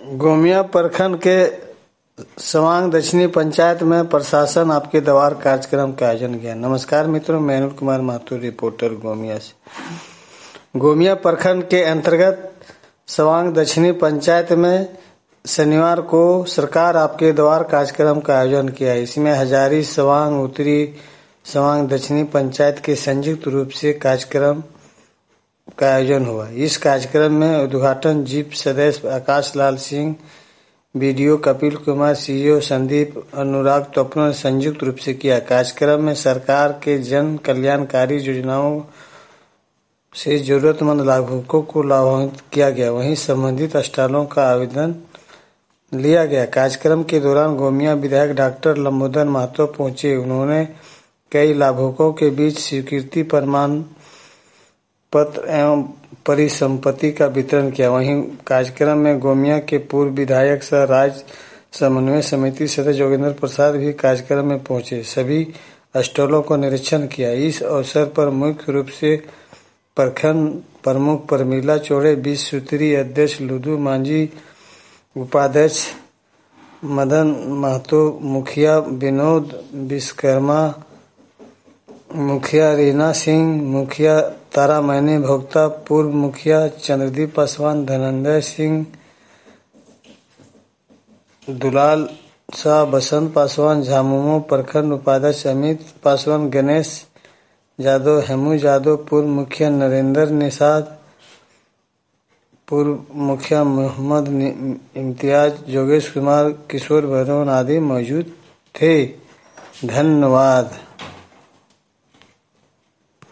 गोमिया प्रखंड के सवांग दक्षिणी पंचायत में प्रशासन आपके द्वार कार्यक्रम का आयोजन किया। नमस्कार मित्रों, मैं अनिल कुमार माथुर, रिपोर्टर गोमिया से। गोमिया प्रखंड के अंतर्गत सवांग दक्षिणी पंचायत में शनिवार को सरकार आपके द्वार कार्यक्रम का आयोजन किया। इसमें हजारी सवांग उत्तरी सवांग दक्षिणी पंचायत के संयुक्त रूप से कार्यक्रम का आयोजन हुआ। इस कार्यक्रम में उद्घाटन जीप सदस्य आकाश लाल सिंह, बीडीओ कपिल कुमार, सीईओ संदीप अनुराग तोपनो ने संयुक्त रूप से किया। कार्यक्रम में सरकार के जन कल्याणकारी योजनाओं से जरूरतमंद लाभुकों को लाभान्वित किया गया, वहीं संबंधित स्टॉलों का आवेदन लिया गया। कार्यक्रम के दौरान गोमिया विधायक डॉक्टर लंबोदर महतो पहुंचे। उन्होंने कई लाभुकों के बीच स्वीकृति प्रमाण पत्र एवं परिसंपत्ति का वितरण किया। वहीं कार्यक्रम में गोमिया के पूर्व विधायक सह राज्य समन्वय समिति सदस्य योगेंद्र प्रसाद भी कार्यक्रम में पहुंचे, सभी स्टॉलों को निरीक्षण किया। इस अवसर पर मुख्य रूप से प्रखंड प्रमुख प्रमिला चौड़े, 20 सूत्री अध्यक्ष लुदू मांझी, उपाध्यक्ष मदन महतो, मुखिया विनोद विश्वकर्मा, मुखिया रीना सिंह, मुखिया तारा मैनी भोक्ता, पूर्व मुखिया चंद्रदीप पासवान, धनंजय सिंह, दुलाल शाह, बसंत पासवान, झामुमो प्रखंड उपाध्यक्ष अमित पासवान, गणेश यादव, हेमू यादव, पूर्व मुखिया नरेंद्र निषाद, पूर्व मुखिया मोहम्मद इम्तियाज, योगेश कुमार, किशोर भैरवन आदि मौजूद थे। धन्यवाद।